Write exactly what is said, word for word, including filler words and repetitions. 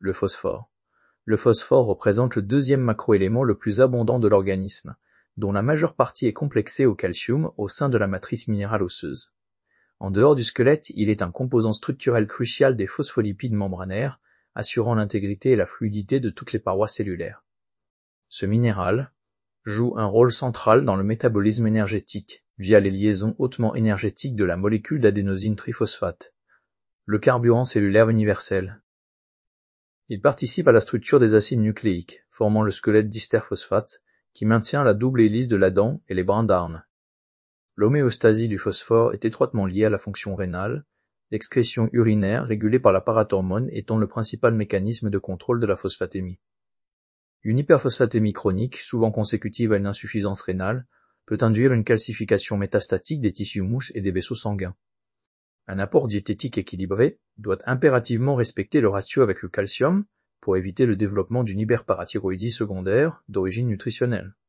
Le phosphore. Le phosphore représente le deuxième macroélément le plus abondant de l'organisme, dont la majeure partie est complexée au calcium au sein de la matrice minérale osseuse. En dehors du squelette, il est un composant structurel crucial des phospholipides membranaires, assurant l'intégrité et la fluidité de toutes les parois cellulaires. Ce minéral joue un rôle central dans le métabolisme énergétique, via les liaisons hautement énergétiques de la molécule d'adénosine triphosphate, le carburant cellulaire universel. Il participe à la structure des acides nucléiques, formant le squelette d'hystère-phosphate, qui maintient la double hélice de la dent et les brins d'Arne. L'homéostasie du phosphore est étroitement liée à la fonction rénale, l'excrétion urinaire régulée par la parathormone étant le principal mécanisme de contrôle de la phosphatémie. Une hyperphosphatémie chronique, souvent consécutive à une insuffisance rénale, peut induire une calcification métastatique des tissus mouches et des vaisseaux sanguins. Un apport diététique équilibré doit impérativement respecter le ratio avec le calcium pour éviter le développement d'une hyperparathyroïdie secondaire d'origine nutritionnelle.